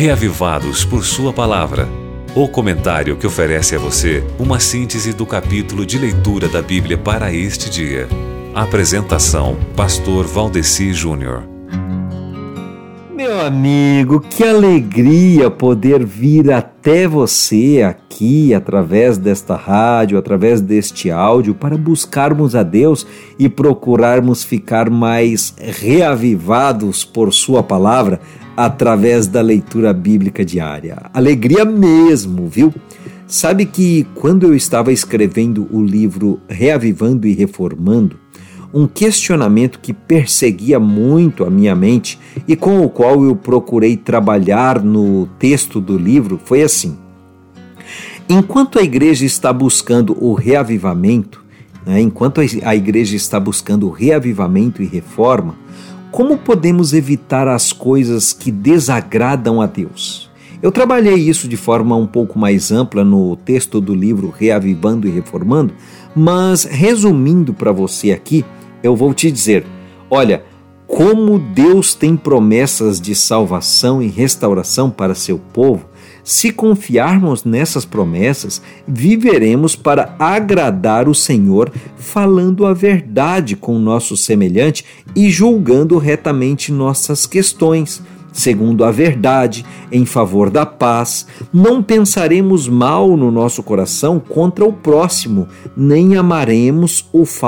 Reavivados por Sua Palavra. O comentário que oferece a você uma síntese do capítulo de leitura da Bíblia para este dia. Apresentação: Pastor Valdeci Júnior. Meu amigo, que alegria poder vir até você aqui, através desta rádio, através deste áudio, para buscarmos a Deus e procurarmos ficar mais reavivados por Sua Palavra através da leitura bíblica diária. Alegria mesmo, viu? Sabe que quando eu estava escrevendo o livro Reavivando e Reformando, um questionamento que perseguia muito a minha mente e com o qual eu procurei trabalhar no texto do livro foi assim: enquanto a igreja está buscando o reavivamento, enquanto a igreja está buscando o reavivamento e reforma, como podemos evitar as coisas que desagradam a Deus? Eu trabalhei isso de forma um pouco mais ampla no texto do livro Reavivando e Reformando, mas resumindo para você aqui, eu vou te dizer: olha, como Deus tem promessas de salvação e restauração para seu povo, se confiarmos nessas promessas, viveremos para agradar o Senhor, falando a verdade com o nosso semelhante e julgando retamente nossas questões, segundo a verdade, em favor da paz. Não pensaremos mal no nosso coração contra o próximo, nem amaremos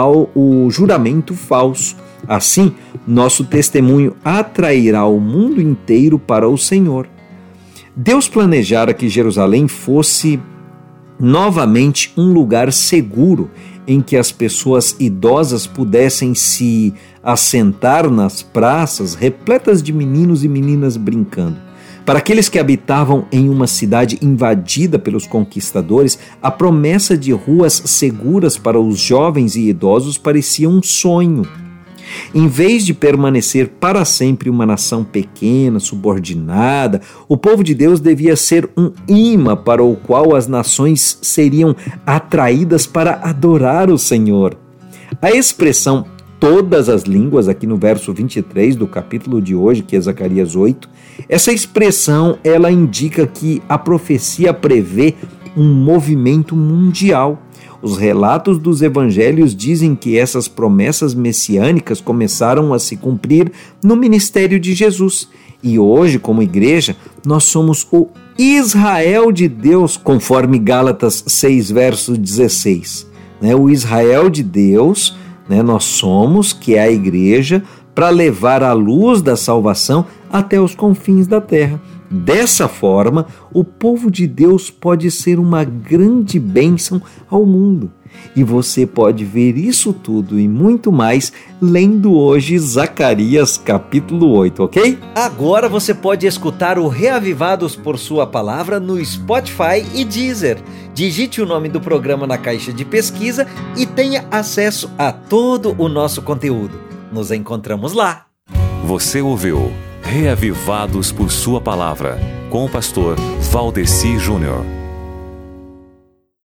o juramento falso. Assim, nosso testemunho atrairá o mundo inteiro para o Senhor. Deus planejara que Jerusalém fosse novamente um lugar seguro em que as pessoas idosas pudessem se assentar nas praças repletas de meninos e meninas brincando. Para aqueles que habitavam em uma cidade invadida pelos conquistadores, a promessa de ruas seguras para os jovens e idosos parecia um sonho. Em vez de permanecer para sempre uma nação pequena, subordinada, o povo de Deus devia ser um imã para o qual as nações seriam atraídas para adorar o Senhor. A expressão todas as línguas, aqui no verso 23 do capítulo de hoje, que é Zacarias 8, essa expressão ela indica que a profecia prevê um movimento mundial. Os relatos dos evangelhos dizem que essas promessas messiânicas começaram a se cumprir no ministério de Jesus. E hoje, como igreja, nós somos o Israel de Deus, conforme Gálatas 6, verso 16. O Israel de Deus, nós somos, que é a igreja, para levar a luz da salvação até os confins da terra. Dessa forma, o povo de Deus pode ser uma grande bênção ao mundo. E você pode ver isso tudo e muito mais lendo hoje Zacarias capítulo 8, ok? Agora você pode escutar o Reavivados por Sua Palavra no Spotify e Deezer. Digite o nome do programa na caixa de pesquisa e tenha acesso a todo o nosso conteúdo. Nos encontramos lá. Você ouviu Reavivados por Sua Palavra, com o pastor Valdeci Júnior.